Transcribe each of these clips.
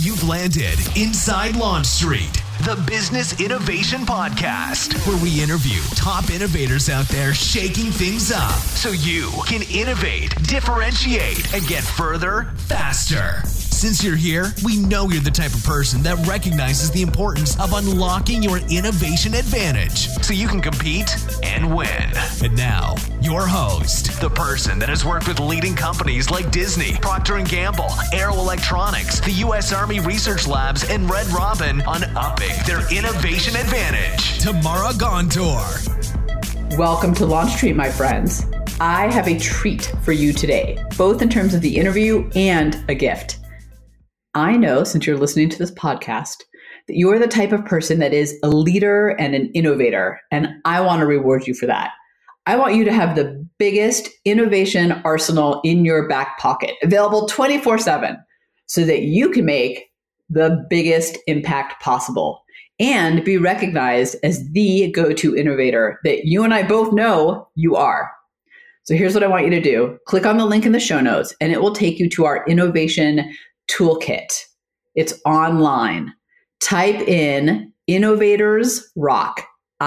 You've landed inside Launch Street, the Business Innovation Podcast, where we interview top innovators out there shaking things up so you can innovate, differentiate, and get further faster. Since you're here, we know you're the type of person that recognizes the importance of unlocking your innovation advantage so you can compete and win. And now, your host, the person that has worked with leading companies like Disney, Procter & Gamble, Aero Electronics, the U.S. Army Research Labs, and Red Robin on upping their innovation advantage. Tamara Gontor. Welcome to Launch Street, my friends. I have a treat for you today, both in terms of the interview and a gift. I know, since you're listening to this podcast, that you're the type of person that is a leader and an innovator, and I want to reward you for that. I want you to have the biggest innovation arsenal in your back pocket, available 24/7, so that you can make the biggest impact possible and be recognized as the go-to innovator that you and I both know you are. So here's what I want you to do. Click on the link in the show notes, and it will take you to our innovation toolkit. It's online. Type in Innovators Rock,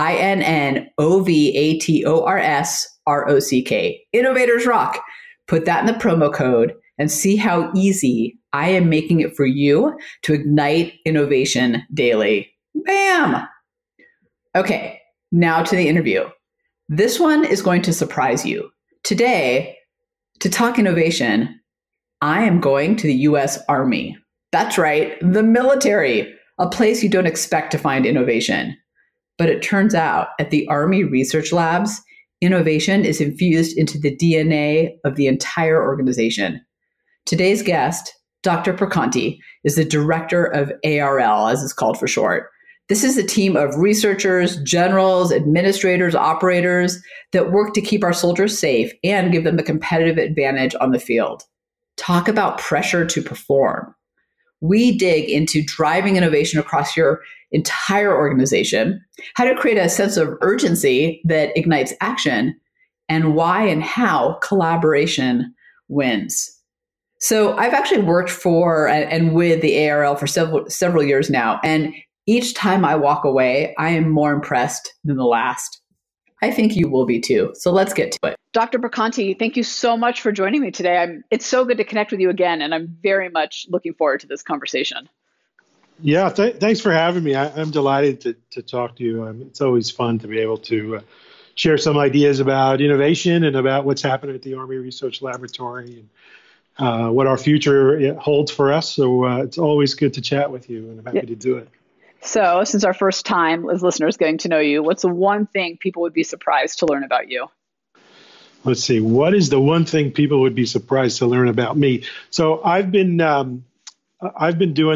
INNOVATORS Innovators Rock. Put that in the promo code and see how easy I am making it for you to ignite innovation daily. Bam! Okay, now to the interview. This one is going to surprise you. Today, to talk innovation, I am going to the U.S. Army. That's right, the military, a place you don't expect to find innovation. But it turns out at the Army Research Labs, innovation is infused into the DNA of the entire organization. Today's guest, Dr. Prakanti, is the director of ARL, as it's called for short. This is a team of researchers, generals, administrators, operators that work to keep our soldiers safe and give them the competitive advantage on the field. Talk about pressure to perform. We dig into driving innovation across your entire organization, how to create a sense of urgency that ignites action, and why and how collaboration wins. So I've actually worked for and with the ARL for several years now, and each time I walk away, I am more impressed than the last. I think you will be too. So let's get to it. Dr. Prakanti, thank you so much for joining me today. It's so good to connect with you again, and I'm very much looking forward to this conversation. Yeah, thanks for having me. I'm delighted to talk to you. It's always fun to be able to share some ideas about innovation and about what's happening at the Army Research Laboratory and what our future holds for us. So it's always good to chat with you, and I'm happy to do it. So since our first time as listeners getting to know you, what's the one thing people would be surprised to learn about you? Let's see. What is the one thing people would be surprised to learn about me? So I've been doing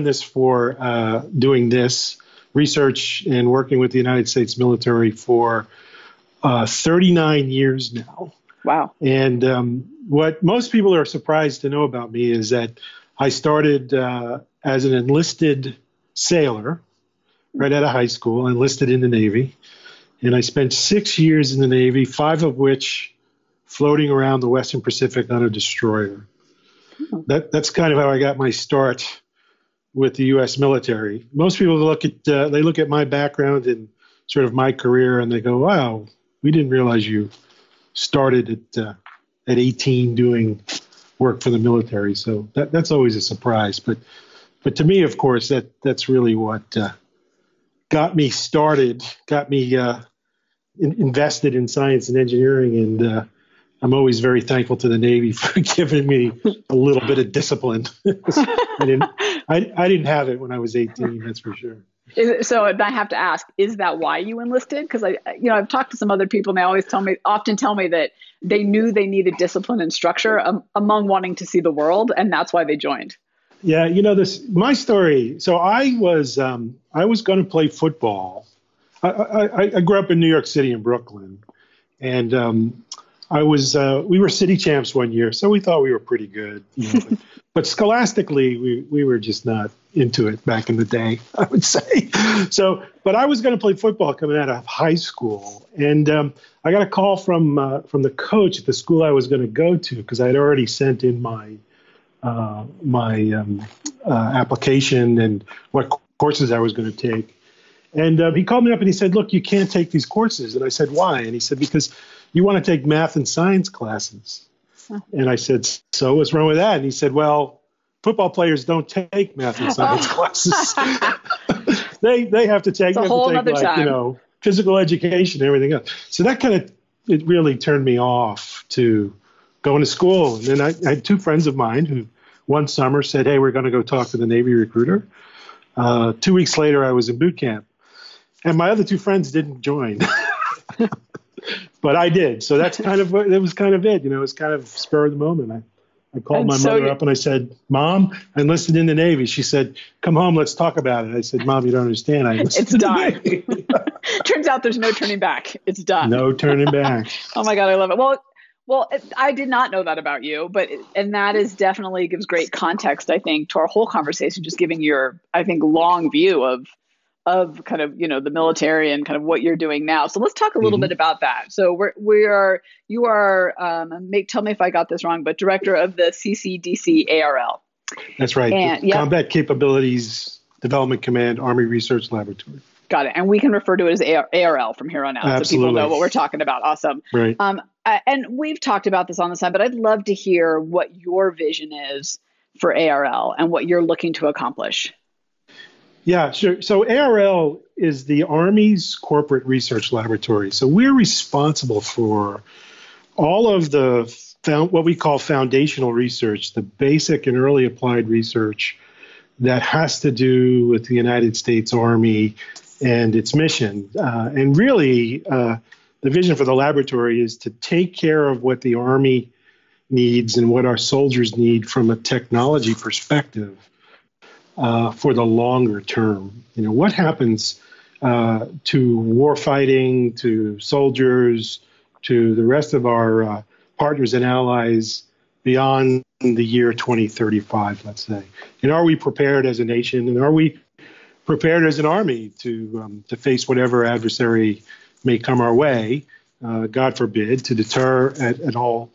this research and working with the United States military for 39 years now. Wow. And what most people are surprised to know about me is that I started as an enlisted sailor right out of high school, enlisted in the Navy. And I spent 6 years in the Navy, 5 of which floating around the Western Pacific on a destroyer. That's kind of how I got my start with the U.S. military. Most people look at my background and sort of my career, and they go, "Wow, we didn't realize you started at 18 doing work for the military." So that's always a surprise. But to me, of course, that's really what got me started, got me invested in science and engineering, and I'm always very thankful to the Navy for giving me a little bit of discipline. I didn't have it when I was 18, that's for sure. So I have to ask, is that why you enlisted? Because I've talked to some other people, and they often tell me that they knew they needed discipline and structure among wanting to see the world, and that's why they joined. Yeah, my story. So I was going to play football. I grew up in New York City in Brooklyn, and we were city champs one year, so we thought we were pretty good. But scholastically, we were just not into it back in the day, I would say. But I was going to play football coming out of high school, and I got a call from the coach at the school I was going to go to, because I had already sent in my application and what courses I was going to take. And he called me up and he said, look, you can't take these courses. And I said, why? And he said, because you want to take math and science classes. And I said, so what's wrong with that? And he said, well, football players don't take math and science classes. they have to take, physical education and everything else. So that it really turned me off to going to school. And then I had two friends of mine who one summer said, hey, we're going to go talk to the Navy recruiter. 2 weeks later, I was in boot camp. And my other two friends didn't join. But I did. So that's it was kind of it. It was kind of spur of the moment. I called my mother up and I said, Mom, I enlisted in the Navy. She said, come home, let's talk about it. I said, Mom, you don't understand. It's done. Turns out there's no turning back. It's done. No turning back. Oh my God, I love it. Well, I did not know that about you, and that is definitely gives great context, I think, to our whole conversation, just giving your, I think, long view of kind of, the military and kind of what you're doing now. So let's talk a little bit about that. So you are, tell me if I got this wrong, but director of the CCDC ARL. That's right. And, Combat Capabilities Development Command, Army Research Laboratory. Got it. And we can refer to it as ARL from here on out. Absolutely. So people know what we're talking about. Awesome. Right. And we've talked about this on the side, but I'd love to hear what your vision is for ARL and what you're looking to accomplish. Yeah, sure. So ARL is the Army's corporate research laboratory. So we're responsible for all of the what we call foundational research, the basic and early applied research that has to do with the United States Army and its mission. And really, the vision for the laboratory is to take care of what the Army needs and what our soldiers need from a technology perspective for the longer term. What happens to war fighting, to soldiers, to the rest of our partners and allies beyond the year 2035, let's say. And are we prepared as a nation, and are we prepared as an army to face whatever adversary may come our way, God forbid, to deter at all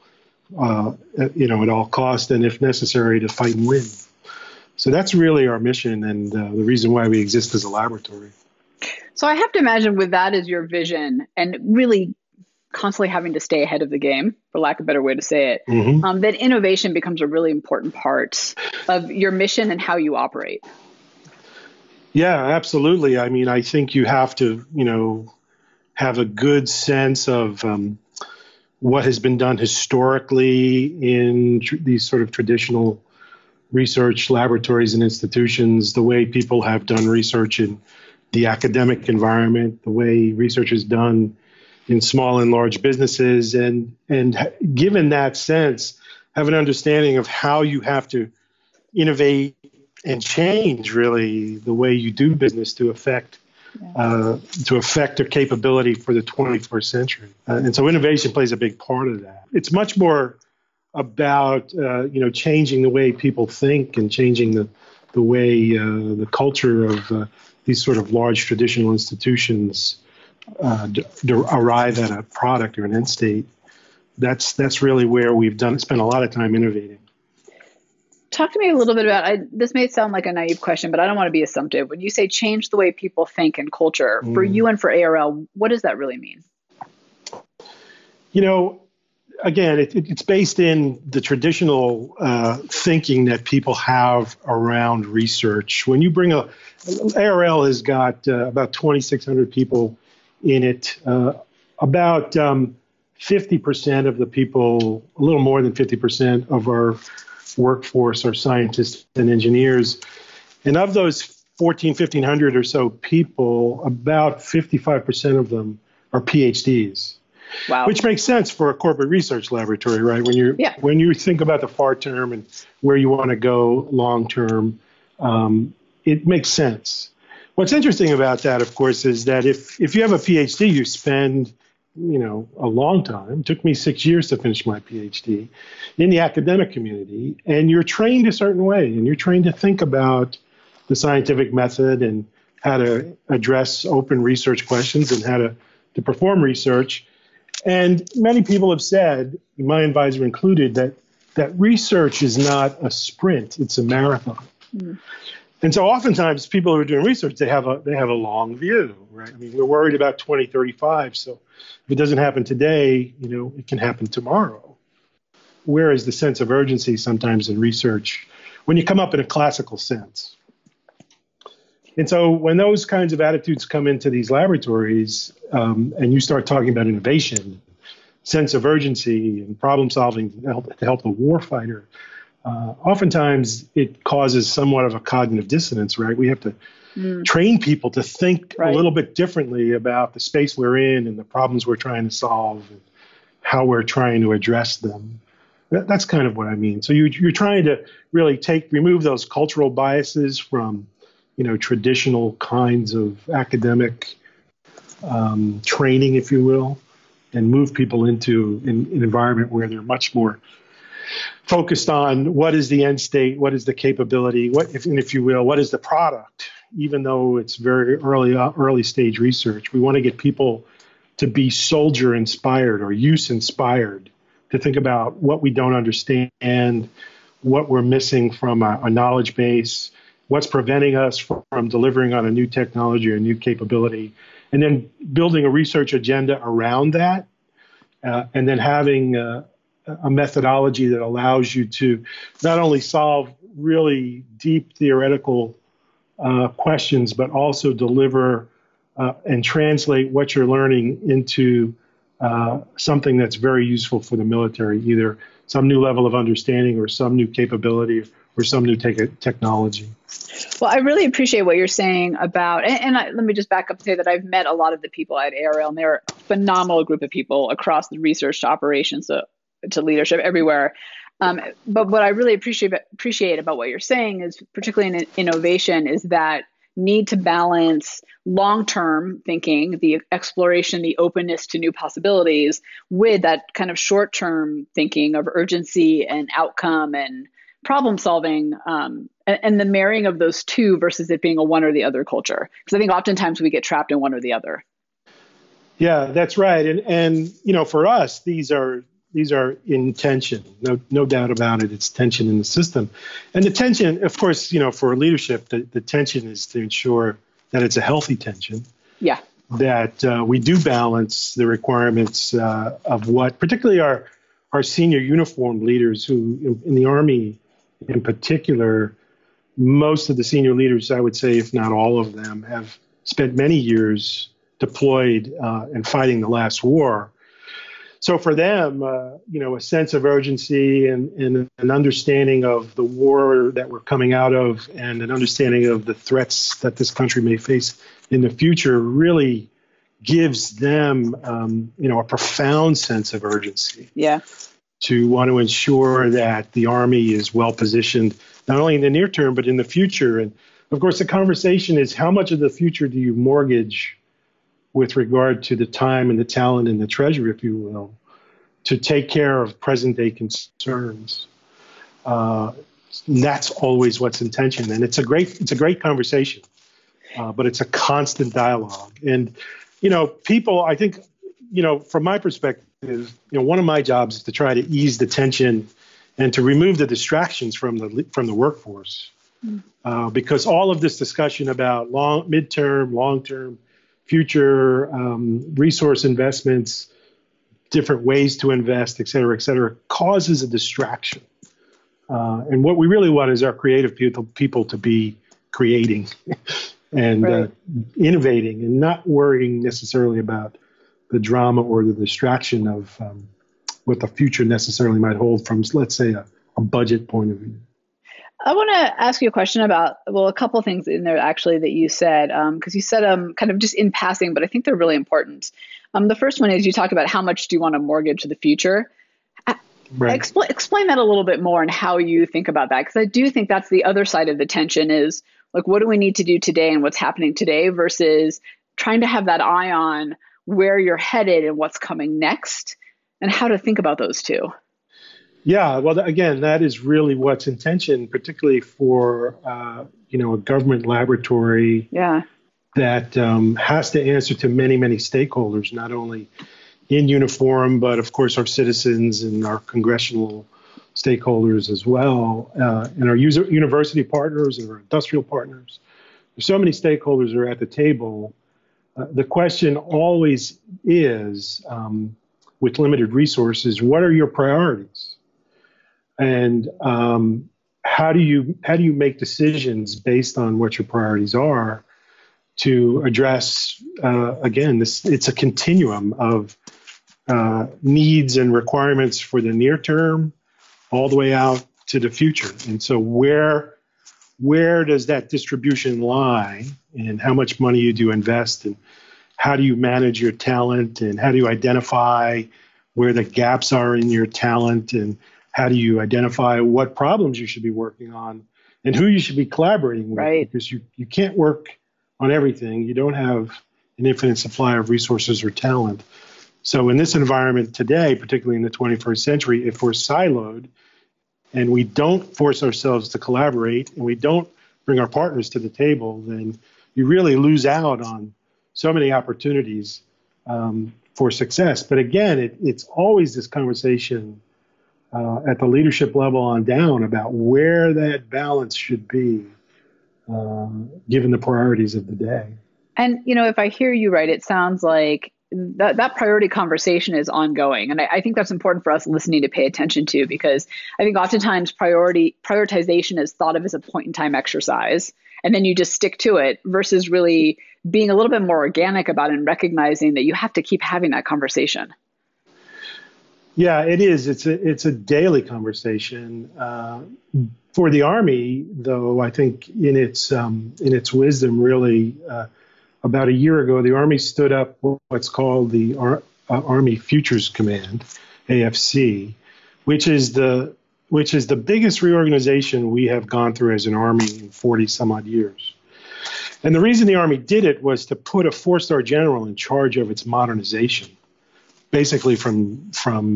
cost, and if necessary, to fight and win. So that's really our mission and the reason why we exist as a laboratory. So I have to imagine with that as your vision and really constantly having to stay ahead of the game, for lack of a better way to say it, that innovation becomes a really important part of your mission and how you operate. Yeah, absolutely. I mean, I think you have to, have a good sense of what has been done historically in these sort of traditional research laboratories and institutions, the way people have done research in the academic environment, the way research is done in small and large businesses, and given that sense, have an understanding of how you have to innovate and change really the way you do business to affect a capability for the 21st century. And so innovation plays a big part of that. It's much more about changing the way people think and changing the way the culture of these sort of large traditional institutions arrive at a product or an end state. That's really where we've spent a lot of time innovating. Talk to me a little bit about, this may sound like a naive question, but I don't want to be assumptive. When you say change the way people think and culture, for you and for ARL, what does that really mean? Again, it's based in the traditional thinking that people have around research. When you bring ARL has got about 2,600 people in it. About 50% of the people, a little more than 50% of our workforce are scientists and engineers. And of those 1,500 or so people, about 55% of them are PhDs. Wow. Which makes sense for a corporate research laboratory, right? When you think about the far term and where you want to go long term, it makes sense. What's interesting about that, of course, is that if you have a PhD, you spend a long time. It took me 6 years to finish my PhD in the academic community, and you're trained a certain way, and you're trained to think about the scientific method and how to address open research questions and how to perform research. And many people have said, my advisor included, that that research is not a sprint, it's a marathon. And so oftentimes people who are doing research, they have a long view, right? I mean, we're worried about 2035. So if it doesn't happen today, it can happen tomorrow. Whereas the sense of urgency sometimes in research, when you come up in a classical sense. And so when those kinds of attitudes come into these laboratories, and you start talking about innovation, sense of urgency and problem solving to help the warfighter, oftentimes it causes somewhat of a cognitive dissonance, right? We have to train people to think a little bit differently about the space we're in and the problems we're trying to solve and how we're trying to address them. That's kind of what I mean. So you're trying to really remove those cultural biases from, traditional kinds of academic training, if you will, and move people into an environment where they're much more focused on what is the end state, what is the capability, if you will, what is the product, even though it's very early stage research. We want to get people to be soldier inspired or use inspired, to think about what we don't understand, what we're missing from a knowledge base, what's preventing us from delivering on a new technology or a new capability, and then building a research agenda around that, and then having a methodology that allows you to not only solve really deep theoretical questions, but also deliver and translate what you're learning into something that's very useful for the military, either some new level of understanding or some new capability or some new technology. Well, I really appreciate what you're saying about, let me just back up and say that I've met a lot of the people at ARL, and they're a phenomenal group of people across the research to operations to leadership everywhere. But what I really appreciate about what you're saying is, particularly in innovation, is that need to balance long-term thinking, the exploration, the openness to new possibilities, with that kind of short-term thinking of urgency and outcome and problem solving, and the marrying of those two versus it being a one or the other culture. Because I think oftentimes we get trapped in one or the other. Yeah, that's right. And for us, these are in tension. No doubt about it. It's tension in the system. And the tension, of course, for leadership, the tension is to ensure that it's a healthy tension. Yeah. That we do balance the requirements of what, particularly our senior uniformed leaders who in the Army in particular, most of the senior leaders, I would say, if not all of them, have spent many years deployed and fighting the last war. So for them, a sense of urgency and an understanding of the war that we're coming out of and an understanding of the threats that this country may face in the future really gives them, a profound sense of urgency. Yeah. To want to ensure that the Army is well positioned, not only in the near term, but in the future. And of course, the conversation is how much of the future do you mortgage with regard to the time and the talent and the treasure, if you will, to take care of present day concerns. That's always what's in tension. And it's a great conversation, but it's a constant dialogue. And, people, I think, from my perspective, one of my jobs is to try to ease the tension and to remove the distractions from the workforce, because all of this discussion about midterm, long-term, future resource investments, different ways to invest, et cetera, causes a distraction. And what we really want is our creative people to be creating and innovating and not worrying necessarily about the drama or the distraction of what the future necessarily might hold from, let's say, a budget point of view. I want to ask you a question about, a couple of things in there actually that you said, because you said kind of just in passing, but I think they're really important. The first one is you talked about how much do you want to mortgage to the future. Right. Explain that a little bit more and how you think about that, because I do think that's the other side of the tension is, like, what do we need to do today and what's happening today versus trying to have that eye on where you're headed and what's coming next and how to think about those two. Yeah, well, again, that is really what's in tension, particularly for, a government laboratory that has to answer to many, many stakeholders, not only in uniform, but of course our citizens and our congressional stakeholders as well, and our university partners and our industrial partners. There's so many stakeholders are at the table. The question always is, with limited resources, what are your priorities? And how do you make decisions based on what your priorities are to address, again, it's a continuum of needs and requirements for the near term all the way out to the future. And so where does that distribution lie, and how much money you do invest, and how do you manage your talent, and how do you identify where the gaps are in your talent, and how do you identify what problems you should be working on and who you should be collaborating with? Right. Because you can't work on everything. You don't have an infinite supply of resources or talent. So in this environment today, particularly in the 21st century, if we're siloed and we don't force ourselves to collaborate and we don't bring our partners to the table, then you really lose out on so many opportunities for success. But again, it's always this conversation at the leadership level on down about where that balance should be, given the priorities of the day. And, if I hear you right, it sounds like that priority conversation is ongoing. And I think that's important for us listening to pay attention to, because I think oftentimes prioritization is thought of as a point in time exercise, and then you just stick to it, versus really being a little bit more organic about it and recognizing that you have to keep having that conversation. Yeah, it is. It's a daily conversation. For the Army, though, I think in its wisdom, really, about a year ago, the Army stood up what's called the Army Futures Command, AFC, which is the biggest reorganization we have gone through as an Army in 40 some odd years. And the reason the Army did it was to put a 4-star general in charge of its modernization, basically from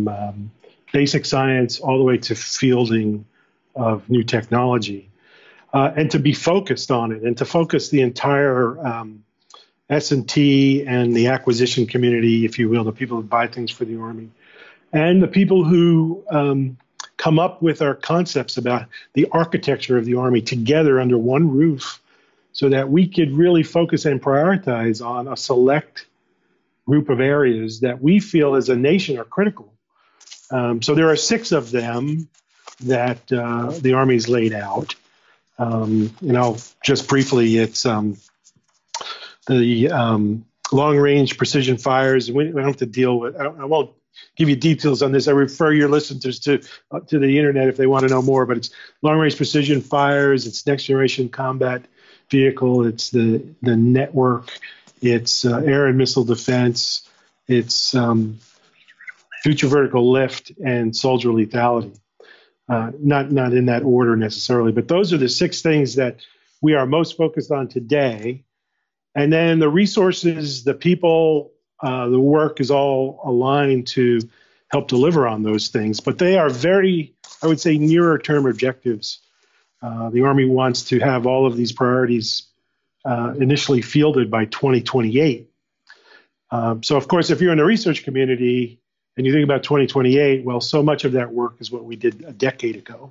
basic science all the way to fielding of new technology, and to be focused on it, and to focus the entire S&T and the acquisition community, if you will, the people who buy things for the Army, and the people who come up with our concepts about the architecture of the Army together under one roof, so that we could really focus and prioritize on a select group of areas that we feel as a nation are critical. So there are 6 of them that the Army's laid out. Just briefly, it's the long-range precision fires. We don't have to deal with. I won't give you details on this. I refer your listeners to the internet if they want to know more. But it's long-range precision fires. It's next-generation combat vehicle. It's the network. It's air and missile defense. It's future vertical lift and soldier lethality. Not in that order necessarily, but those are the 6 things that we are most focused on today. And then the resources, the people, the work is all aligned to help deliver on those things. But they are very, I would say, nearer term objectives. The Army wants to have all of these priorities initially fielded by 2028. So, of course, if you're in the research community and you think about 2028, well, so much of that work is what we did a decade ago.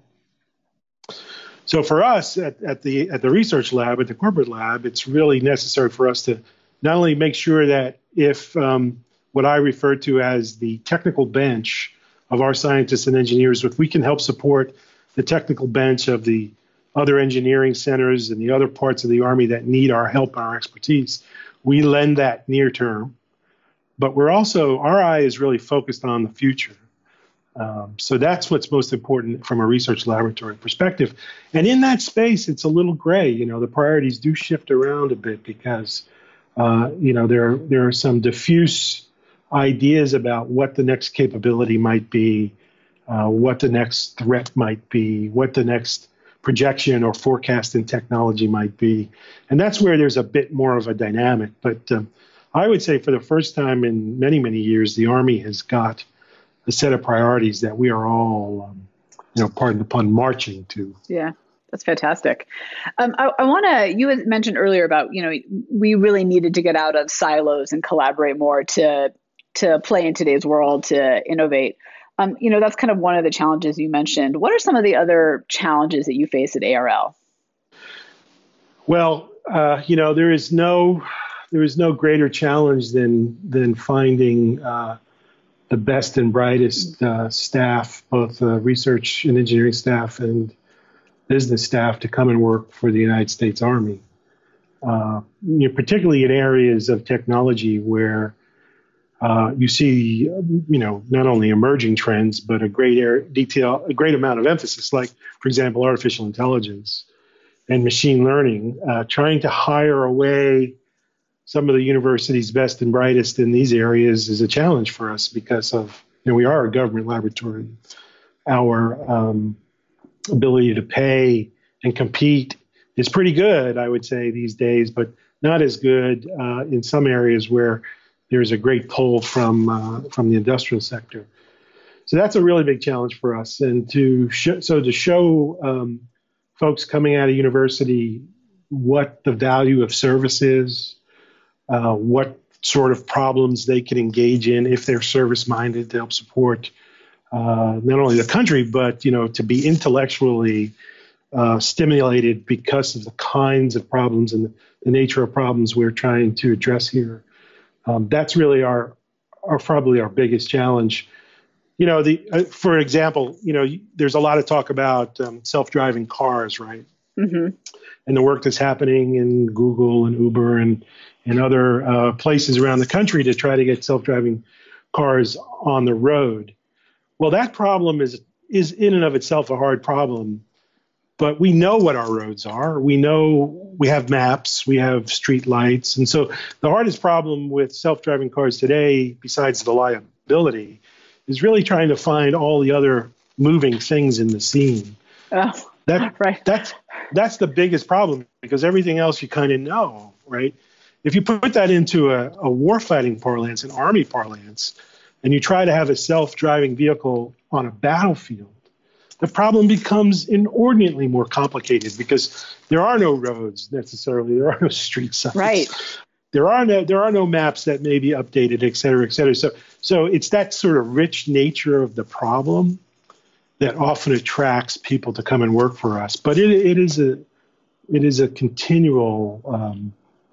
So for us at the research lab, at the corporate lab, it's really necessary for us to not only make sure that if what I refer to as the technical bench of our scientists and engineers, if we can help support the technical bench of the other engineering centers and the other parts of the Army that need our help and our expertise, we lend that near term. But our eye is really focused on the future. So that's what's most important from a research laboratory perspective. And in that space, it's a little gray. The priorities do shift around a bit because, there are some diffuse ideas about what the next capability might be, what the next threat might be, what the next projection or forecast in technology might be. And that's where there's a bit more of a dynamic. But I would say for the first time in many, many years, the Army has got a set of priorities that we are all, pardon the pun, marching to. Yeah, that's fantastic. I want to, you had mentioned earlier about, we really needed to get out of silos and collaborate more to play in today's world, to innovate. That's kind of one of the challenges you mentioned. What are some of the other challenges that you face at ARL? Well, there is no greater challenge than finding the best and brightest staff, both research and engineering staff and business staff, to come and work for the United States Army. Particularly in areas of technology where you see, not only emerging trends, but a great amount of emphasis, like, for example, artificial intelligence and machine learning. Trying to hire away some of the university's best and brightest in these areas is a challenge for us because of, we are a government laboratory. Our ability to pay and compete is pretty good, I would say, these days, but not as good in some areas where there's a great pull from the industrial sector. So that's a really big challenge for us. And to show folks coming out of university what the value of service is, what sort of problems they can engage in if they're service-minded to help support not only the country, but to be intellectually stimulated because of the kinds of problems and the nature of problems we're trying to address here. That's really probably our biggest challenge. For example, there's a lot of talk about self-driving cars, right? Mm-hmm. And the work that's happening in Google and Uber and other places around the country to try to get self-driving cars on the road. Well, that problem is in and of itself a hard problem, but we know what our roads are. We know we have maps, we have street lights. And so the hardest problem with self-driving cars today, besides the liability, is really trying to find all the other moving things in the scene. Oh, right. That's the biggest problem, because everything else you kind of know, right? If you put that into a warfighting parlance, an Army parlance, and you try to have a self-driving vehicle on a battlefield, the problem becomes inordinately more complicated because there are no roads necessarily. There are no street signs. Right. There are no maps that may be updated, et cetera, et cetera. So it's that sort of rich nature of the problem that often attracts people to come and work for us. But it is a continual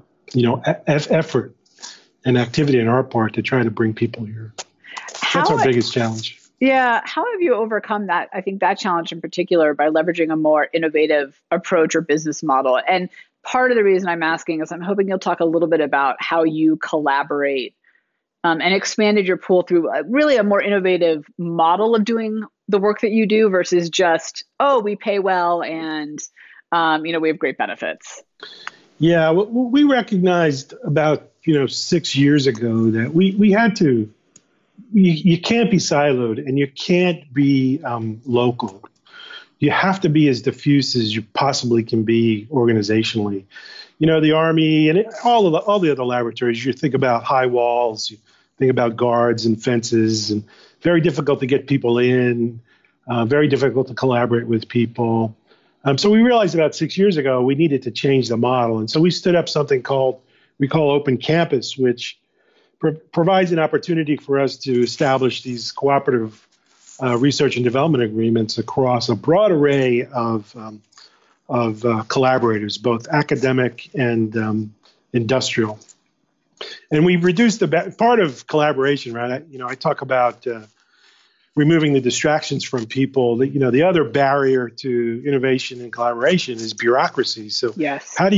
effort and activity on our part to try to bring people here. That's our biggest challenge. Yeah. How have you overcome that? I think that challenge in particular by leveraging a more innovative approach or business model. And part of the reason I'm asking is I'm hoping you'll talk a little bit about how you collaborate and expanded your pool through really a more innovative model of doing the work that you do versus just, we pay well and, we have great benefits. Yeah, we recognized about 6 years ago that we had to. You can't be siloed and you can't be local. You have to be as diffuse as you possibly can be organizationally. The Army and all the other laboratories. You think about high walls, you think about guards and fences, and very difficult to get people in. Very difficult to collaborate with people. So we realized about 6 years ago we needed to change the model, and so we stood up something we call Open Campus, which provides an opportunity for us to establish these cooperative research and development agreements across a broad array of collaborators, both academic and industrial. And we've reduced part of collaboration, right? I talk about removing the distractions from people. The other barrier to innovation and collaboration is bureaucracy. So yes, how do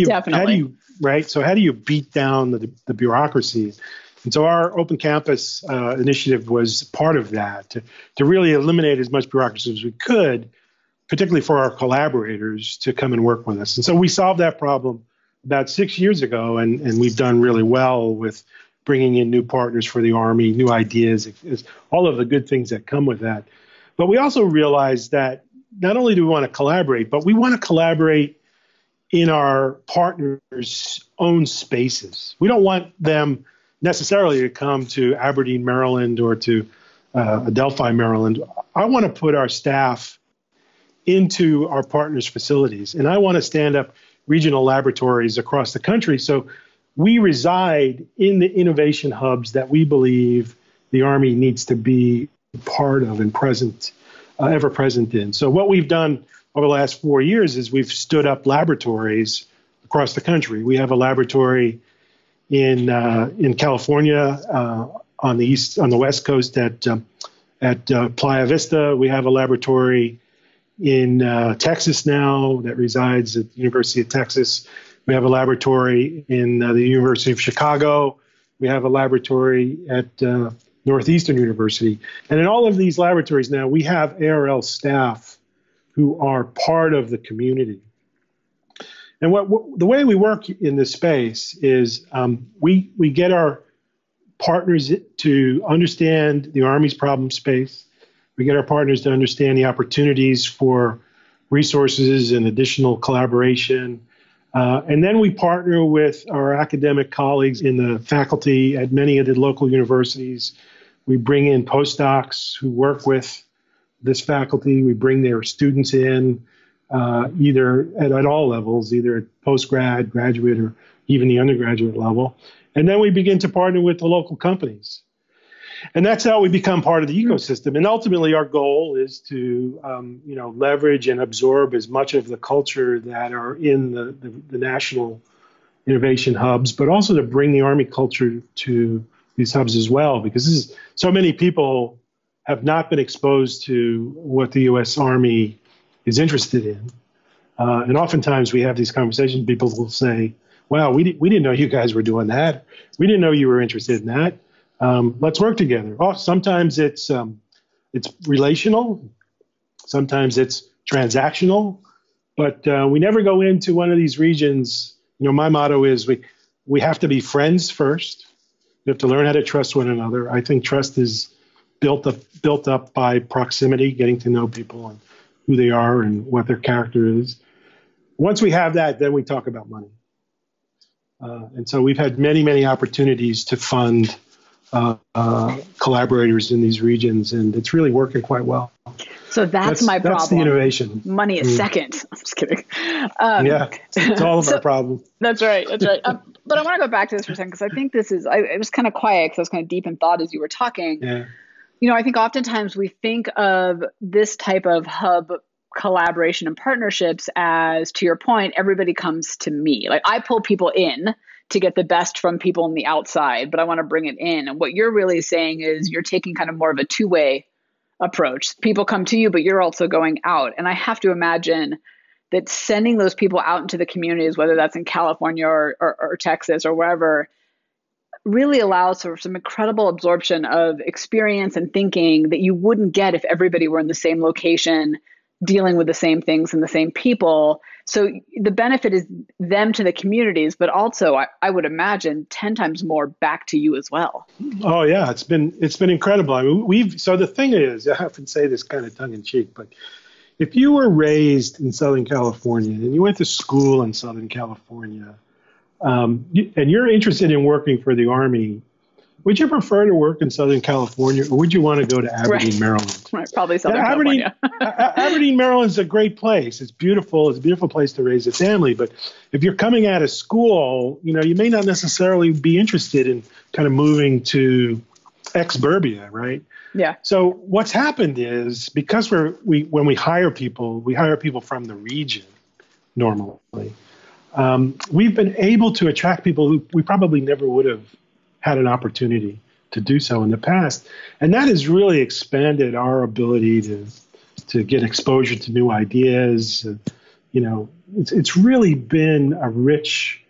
you beat down the bureaucracy? And so our Open Campus initiative was part of that, to really eliminate as much bureaucracy as we could, particularly for our collaborators to come and work with us. And so we solved that problem about 6 years ago, and we've done really well with bringing in new partners for the Army, new ideas, all of the good things that come with that. But we also realized that not only do we want to collaborate, but we want to collaborate in our partners' own spaces. We don't want them necessarily to come to Aberdeen, Maryland, or to Adelphi, Maryland. I want to put our staff into our partners' facilities, and I want to stand up regional laboratories across the country. So we reside in the innovation hubs that we believe the Army needs to be part of and ever present in. So what we've done over the last 4 years is we've stood up laboratories across the country. We have a laboratory in California on the West Coast at Playa Vista. We have a laboratory in Texas now that resides at the University of Texas. We have a laboratory in the University of Chicago. We have a laboratory at Northeastern University. And in all of these laboratories now, we have ARL staff who are part of the community. And the way we work in this space is we get our partners to understand the Army's problem space. We get our partners to understand the opportunities for resources and additional collaboration. And then we partner with our academic colleagues in the faculty at many of the local universities. We bring in postdocs who work with this faculty. We bring their students in, either at all levels, either at postgrad, graduate, or even the undergraduate level. And then we begin to partner with the local companies. And that's how we become part of the ecosystem. And ultimately, our goal is to leverage and absorb as much of the culture that are in the national innovation hubs, but also to bring the Army culture to these hubs as well, because so many people have not been exposed to what the U.S. Army is interested in. And oftentimes we have these conversations, people will say, wow, we didn't know you guys were doing that. We didn't know you were interested in that. Let's work together. Sometimes it's relational. Sometimes it's transactional. But we never go into one of these regions. My motto is we have to be friends first. We have to learn how to trust one another. I think trust is built up by proximity, getting to know people and who they are and what their character is. Once we have that, then we talk about money. And so we've had many, many opportunities to fund collaborators in these regions, and it's really working quite well. So that's my problem. That's the innovation. Money is second. I'm just kidding. Yeah, it's all of our problem. That's right. That's right. But I want to go back to this for a second, because I think this is, I was kind of quiet because I was kind of deep in thought as you were talking. Yeah. I think oftentimes we think of this type of hub collaboration and partnerships as, to your point, everybody comes to me. Like, I pull people in to get the best from people on the outside, but I want to bring it in. And what you're really saying is you're taking kind of more of a two-way approach. People come to you, but you're also going out. And I have to imagine that sending those people out into the communities, whether that's in California or Texas or wherever, really allows for some incredible absorption of experience and thinking that you wouldn't get if everybody were in the same location, dealing with the same things and the same people. So the benefit is them to the communities, but also I would imagine 10 times more back to you as well. Oh yeah, it's been incredible. I mean, so the thing is, I often say this kind of tongue in cheek, but if you were raised in Southern California and you went to school in Southern California, and you're interested in working for the Army, would you prefer to work in Southern California, or would you want to go to Aberdeen, Maryland? Right, probably Southern California. Aberdeen, Maryland is a great place. It's beautiful. It's a beautiful place to raise a family. But if you're coming out of school, you may not necessarily be interested in kind of moving to ex-Burbia, right? Yeah. So what's happened is, because when we hire people from the region normally. We've been able to attract people who we probably never would have had an opportunity to do so in the past. And that has really expanded our ability to get exposure to new ideas. It's really been a rich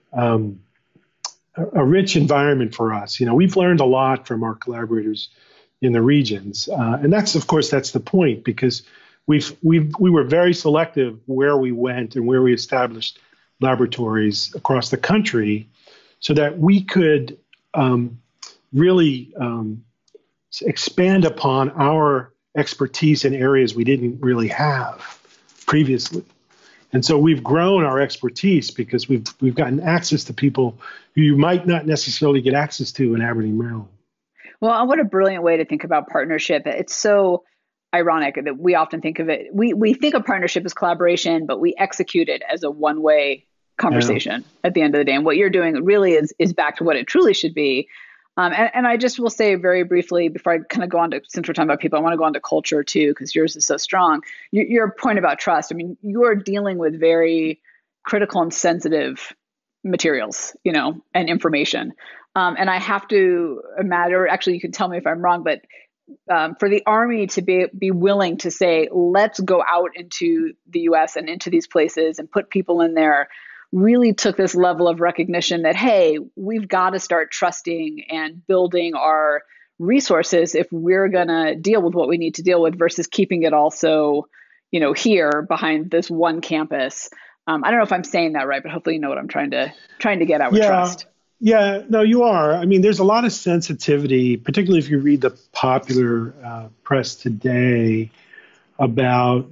environment for us. We've learned a lot from our collaborators in the regions. And that's the point, because we were very selective where we went and where we established laboratories across the country, so that we could really expand upon our expertise in areas we didn't really have previously. And so we've grown our expertise because we've gotten access to people who you might not necessarily get access to in Aberdeen, Maryland. Well, what a brilliant way to think about partnership. It's so ironic that we often think of it. We think of partnership as collaboration, but we execute it as a one-way conversation at the end of the day. And what you're doing really is back to what it truly should be. And I just will say very briefly before I kind of go on to, since we're talking about people, I want to go on to culture too, because yours is so strong. Your point about trust, I mean, you are dealing with very critical and sensitive materials, and information. And I have to imagine, or actually you can tell me if I'm wrong, but for the Army to be willing to say, let's go out into the US and into these places and put people in there, really took this level of recognition that, hey, we've got to start trusting and building our resources if we're going to deal with what we need to deal with versus keeping it also, here behind this one campus. I don't know if I'm saying that right, but hopefully you know what I'm trying to get at with trust. Yeah, no, you are. I mean, there's a lot of sensitivity, particularly if you read the popular press today about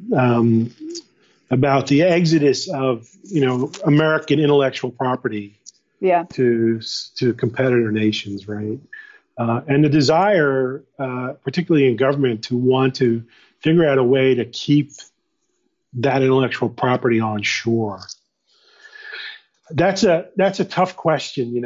the exodus of American intellectual property to competitor nations, right? And the desire, particularly in government, to want to figure out a way to keep that intellectual property on shore. That's a tough question,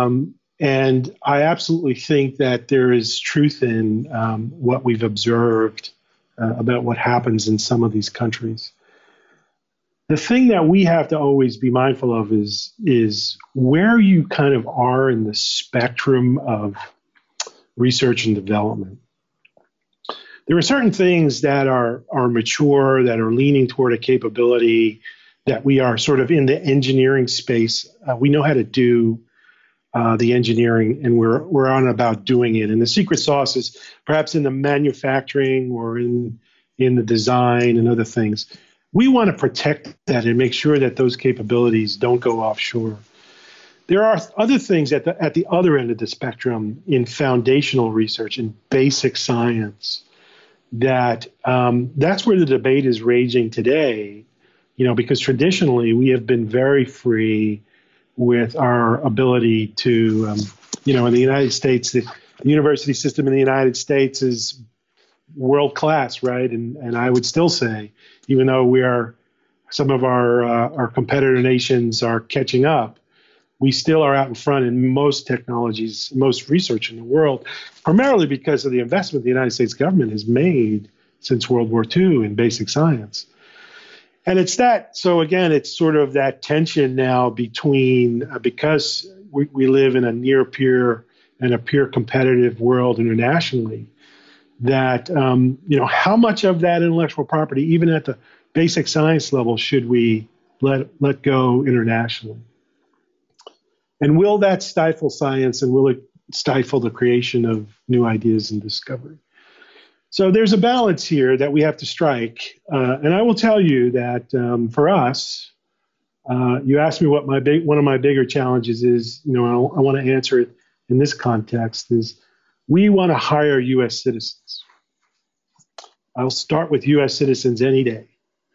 and I absolutely think that there is truth in what we've observed about what happens in some of these countries. The thing that we have to always be mindful of is where you kind of are in the spectrum of research and development. There are certain things that are mature, that are leaning toward a capability, that we are sort of in the engineering space. We know how to do the engineering, and we're on about doing it. And the secret sauce is perhaps in the manufacturing or in the design and other things. We want to protect that and make sure that those capabilities don't go offshore. There are other things at the other end of the spectrum in foundational research, in basic science, that's where the debate is raging today, because traditionally we have been very free with our ability to, in the United States, the university system in the United States is world class, right? And I would still say, even though some of our competitor nations are catching up, we still are out in front in most technologies, most research in the world, primarily because of the investment the United States government has made since World War II in basic science. And it's sort of that tension now between, because we live in a near peer and a peer competitive world internationally, that, how much of that intellectual property, even at the basic science level, should we let go internationally? And will that stifle science, and will it stifle the creation of new ideas and discovery? So there's a balance here that we have to strike. And I will tell you that for us, you asked me what one of my bigger challenges is, I want to answer it in this context, is we want to hire U.S. citizens. I'll start with U.S. citizens any day.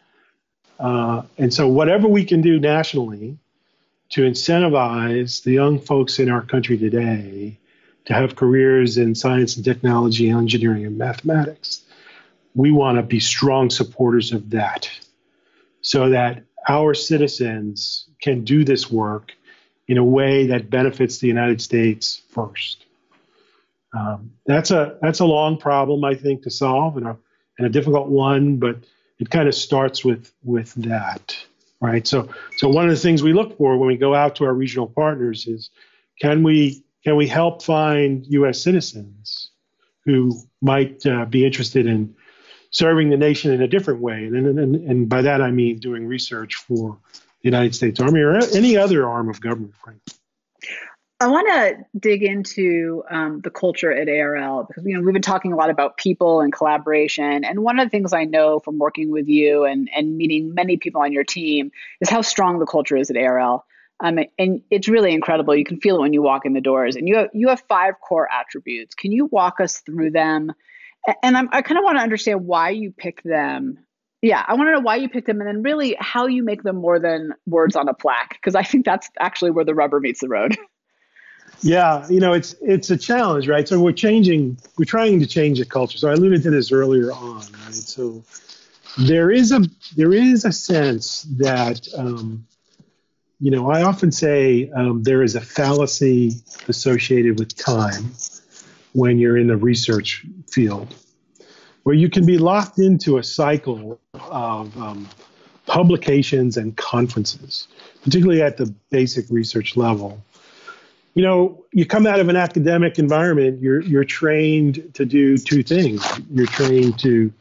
And so whatever we can do nationally to incentivize the young folks in our country today to have careers in science and technology, engineering, and mathematics, we want to be strong supporters of that so that our citizens can do this work in a way that benefits the United States first. That's a long problem, I think, to solve, and a difficult one, but it kind of starts with that, right? So one of the things we look for when we go out to our regional partners is, can we help find U.S. citizens who might be interested in serving the nation in a different way? And by that, I mean doing research for the United States Army or any other arm of government, frankly. I want to dig into the culture at ARL because we've been talking a lot about people and collaboration. And one of the things I know from working with you and meeting many people on your team is how strong the culture is at ARL. And it's really incredible. You can feel it when you walk in the doors. And you have 5 core attributes. Can you walk us through them? And I kind of want to understand why you picked them. Yeah, I want to know why you picked them and then really how you make them more than words on a plaque, because I think that's actually where the rubber meets the road. Yeah, it's a challenge, right? So we're trying to change the culture. So I alluded to this earlier on, right? So there is a sense that I often say there is a fallacy associated with time when you're in the research field, where you can be locked into a cycle of publications and conferences, particularly at the basic research level. You come out of an academic environment, you're trained to do two things. You're trained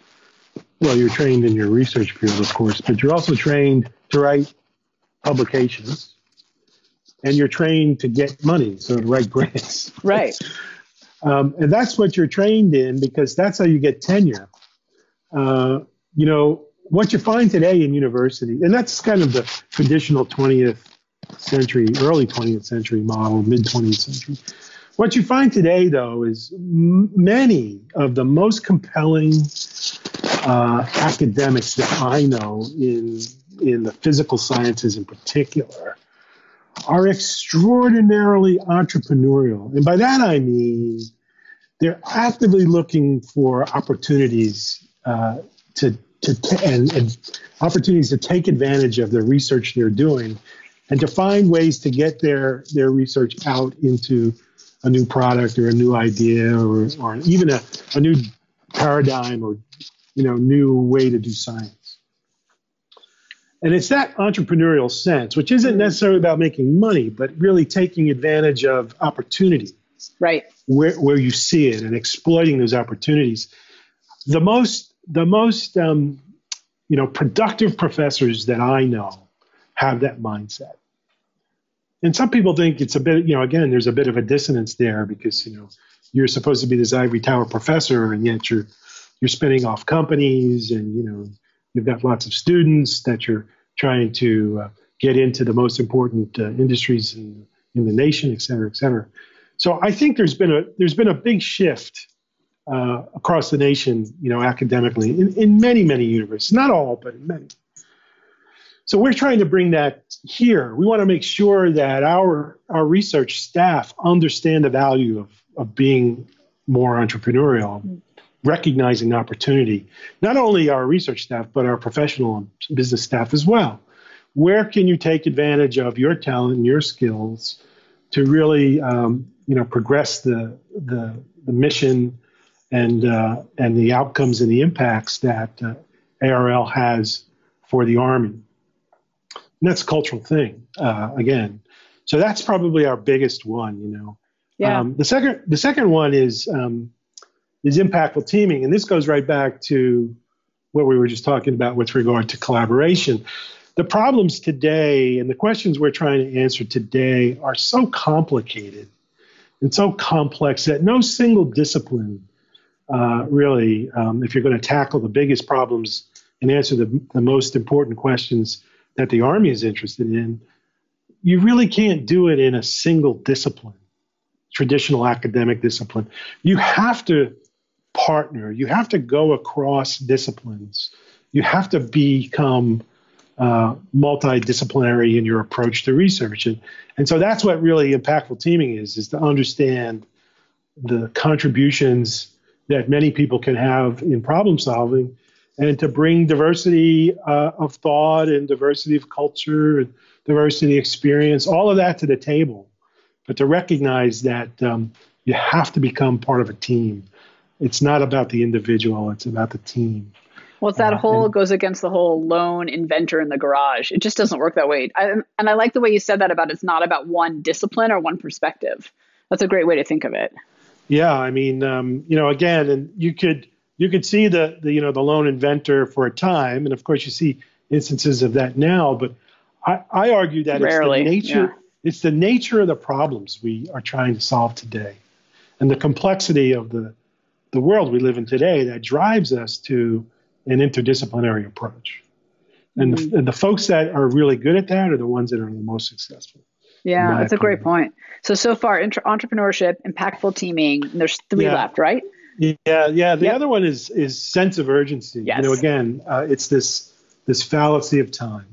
in your research field, of course, but you're also trained to write publications, and you're trained to get money, so to write grants. Right. And that's what you're trained in, because that's how you get tenure. What you find today in university, and that's kind of the traditional 20th century, early 20th century model, mid 20th century. What you find today, though, is many of the most compelling academics that I know in the physical sciences in particular are extraordinarily entrepreneurial. And by that I mean they're actively looking for opportunities and opportunities to take advantage of the research they're doing and to find ways to get their research out into a new product or a new idea or even a new paradigm or new way to do science. And it's that entrepreneurial sense, which isn't necessarily about making money, but really taking advantage of opportunity, right? Where you see it and exploiting those opportunities. The most productive professors that I know have that mindset. And some people think it's a bit, again, there's a bit of a dissonance there because, you're supposed to be this ivory tower professor, and yet you're spinning off companies, and, you've got lots of students that you're trying to get into the most important industries in the nation, et cetera, et cetera. So I think there's been a big shift across the nation, academically in many, many universities, not all, but in many. So we're trying to bring that here. We want to make sure that our research staff understand the value of being more entrepreneurial, recognizing opportunity. Not only our research staff, but our professional and business staff as well. Where can you take advantage of your talent and your skills to really, progress the mission and the outcomes and the impacts that ARL has for the Army? And that's a cultural thing, again. So that's probably our biggest one, Yeah. The second one is impactful teaming. And this goes right back to what we were just talking about with regard to collaboration. The problems today and the questions we're trying to answer today are so complicated and so complex that no single discipline really, if you're going to tackle the biggest problems and answer the most important questions that the Army is interested in, you really can't do it in a single discipline, traditional academic discipline. You have to partner. You have to go across disciplines. You have to become multidisciplinary in your approach to research. And so that's what really impactful teaming is to understand the contributions that many people can have in problem solving, and to bring diversity of thought and diversity of culture and diversity of experience, all of that to the table, but to recognize that you have to become part of a team. It's not about the individual, it's about the team. Well, it's that goes against the whole lone inventor in the garage. It just doesn't work that way. And I like the way you said that about it's not about one discipline or one perspective. That's a great way to think of it. Yeah, I mean, again, and you could see the lone inventor for a time, and of course you see instances of that now. But I argue that rarely, it's the nature of the problems we are trying to solve today, and the complexity of the world we live in today that drives us to an interdisciplinary approach. And the folks that are really good at that are the ones that are the most successful. Yeah, that's a great point. So far, entrepreneurship, impactful teaming, and there's three left, right? Yeah. The other one is sense of urgency. Yes. Again, it's this fallacy of time.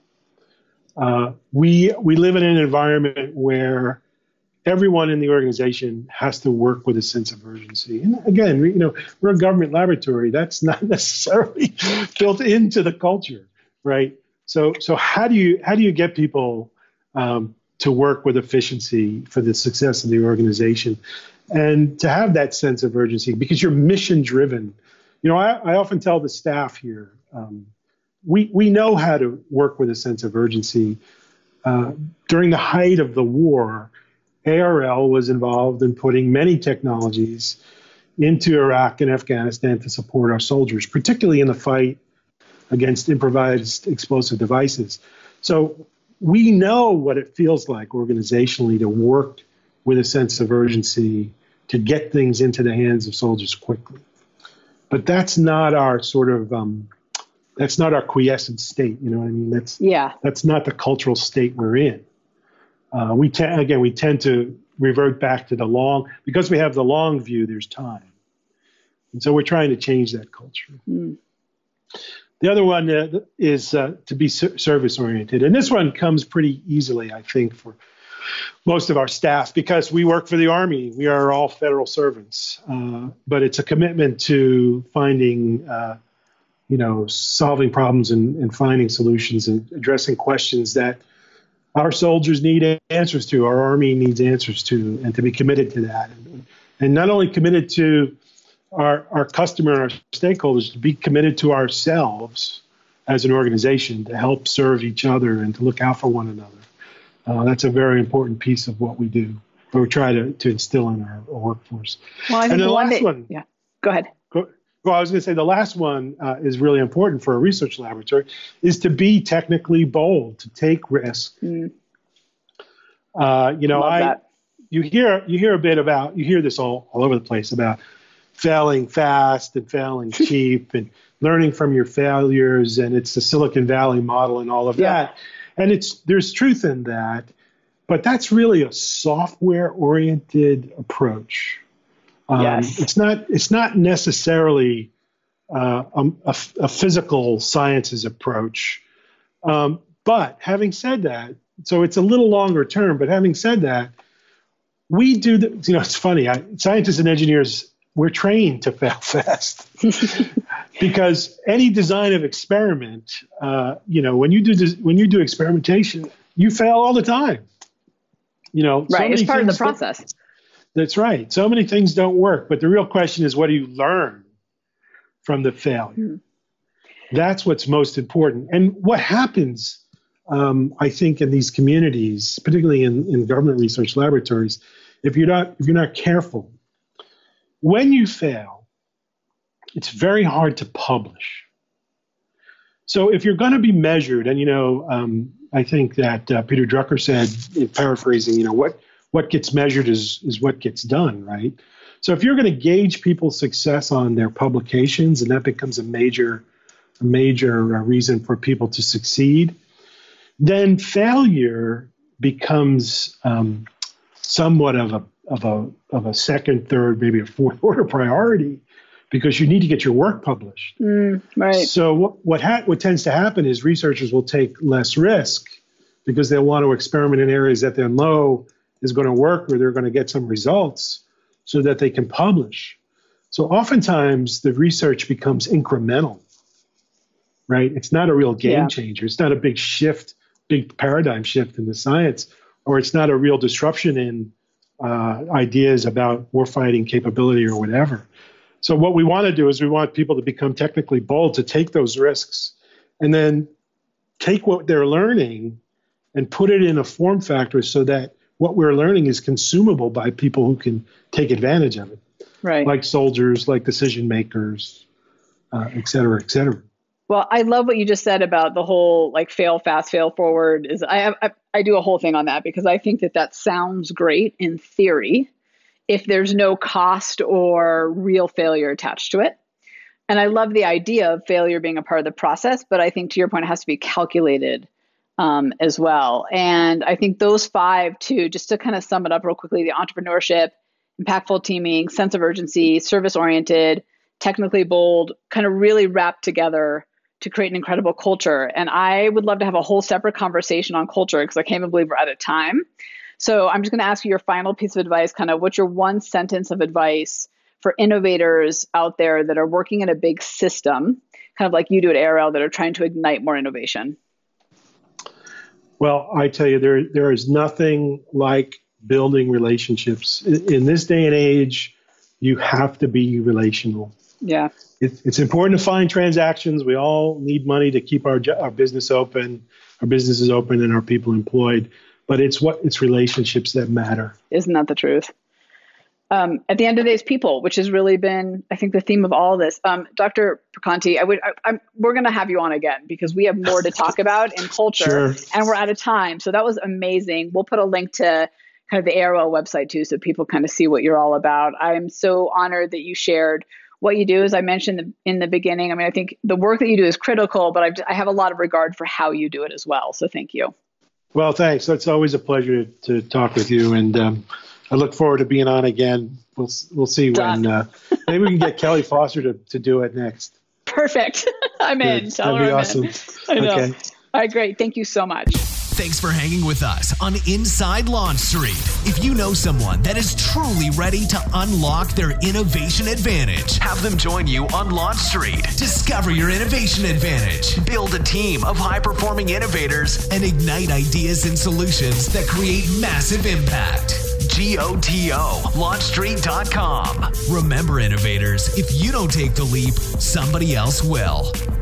We live in an environment where everyone in the organization has to work with a sense of urgency. And again, we're a government laboratory. That's not necessarily built into the culture, right? So how do you get people to work with efficiency for the success of the organization, and to have that sense of urgency because you're mission driven. I often tell the staff here, we know how to work with a sense of urgency. During the height of the war, ARL was involved in putting many technologies into Iraq and Afghanistan to support our soldiers, particularly in the fight against improvised explosive devices. So we know what it feels like organizationally to work with a sense of urgency to get things into the hands of soldiers quickly. But that's not our sort of, that's not our quiescent state. You know what I mean? That's not the cultural state we're in. We tend to revert back to because we have the long view, there's time. And so we're trying to change that culture. Mm. The other one is to be service oriented. And this one comes pretty easily, I think, for most of our staff because we work for the Army. We are all federal servants. But it's a commitment to finding, solving problems and finding solutions and addressing questions that our soldiers need answers to, our Army needs answers to, and to be committed to that. And not only committed to our customer and our stakeholders, to be committed to ourselves as an organization to help serve each other and to look out for one another. That's a very important piece of what we do, or we try to instill in our workforce. Well, I think the last one. Yeah, go ahead. Well, I was going to say the last one is really important for a research laboratory, is to be technically bold, to take risks. Mm. You hear a bit about, you hear this all over the place about failing fast and failing cheap and learning from your failures, and it's the Silicon Valley model and all of that. And there's truth in that, but that's really a software-oriented approach. Yes. It's not necessarily a physical sciences approach. But having said that, so it's a little longer term, but having said that, we do it's funny, scientists and engineers, we're trained to fail fast because any design of experiment, when you do experimentation, you fail all the time. Right. It's part of the process. That's right. So many things don't work, but the real question is, what do you learn from the failure? Mm-hmm. That's what's most important. And what happens, I think, in these communities, particularly in government research laboratories, if you're not careful, when you fail, it's very hard to publish. So if you're going to be measured, and I think that Peter Drucker said, in paraphrasing, what gets measured is what gets done, right? So if you're going to gauge people's success on their publications, and that becomes a major reason for people to succeed, then failure becomes somewhat of a second, third, maybe a fourth order priority, because you need to get your work published. Right. So what tends to happen is researchers will take less risk because they'll want to experiment in areas that they know is going to work, or they're going to get some results so that they can publish. So oftentimes the research becomes incremental, right? It's not a real game changer. It's not a big paradigm shift in the science, or it's not a real disruption in ideas about warfighting capability or whatever. So what we want to do is we want people to become technically bold, to take those risks, and then take what they're learning and put it in a form factor so that what we're learning is consumable by people who can take advantage of it, right? Like soldiers, like decision makers, et cetera, et cetera. Well, I love what you just said about the whole fail fast, fail forward. I do a whole thing on that because I think that sounds great in theory if there's no cost or real failure attached to it. And I love the idea of failure being a part of the process, but I think to your point, it has to be calculated as well. And I think those 5 too, just to kind of sum it up real quickly, the entrepreneurship, impactful teaming, sense of urgency, service-oriented, technically bold, kind of really wrapped together to create an incredible culture. And I would love to have a whole separate conversation on culture because I can't even believe we're out of time. So I'm just going to ask you your final piece of advice, kind of what's your one sentence of advice for innovators out there that are working in a big system, kind of like you do at ARL, that are trying to ignite more innovation? Well, I tell you, there is nothing like building relationships. In this day and age, you have to be relational. Yeah. It's important to find transactions. We all need money to keep our business open, our businesses open, and our people employed. But it's relationships that matter. Isn't that the truth? At the end of the day, it's people, which has really been, I think, the theme of all of this. Dr. Perconti, we're going to have you on again because we have more to talk about in culture, and we're out of time. So that was amazing. We'll put a link to kind of the ARL website too, so people kind of see what you're all about. I'm so honored that you shared what you do. As I mentioned in the beginning, I mean, I think the work that you do is critical, but I have a lot of regard for how you do it as well. So thank you. Well, thanks. It's always a pleasure to talk with you, and I look forward to being on again. We'll see when. Maybe we can get Kelly Foster to do it next. Perfect. I'm in. That'd be awesome. I know. Okay. All right, great. Thank you so much. Thanks for hanging with us on Inside Launch Street. If you know someone that is truly ready to unlock their innovation advantage, have them join you on Launch Street. Discover your innovation advantage, build a team of high-performing innovators, and ignite ideas and solutions that create massive impact. GOTO, launchstreet.com. Remember, innovators, if you don't take the leap, somebody else will.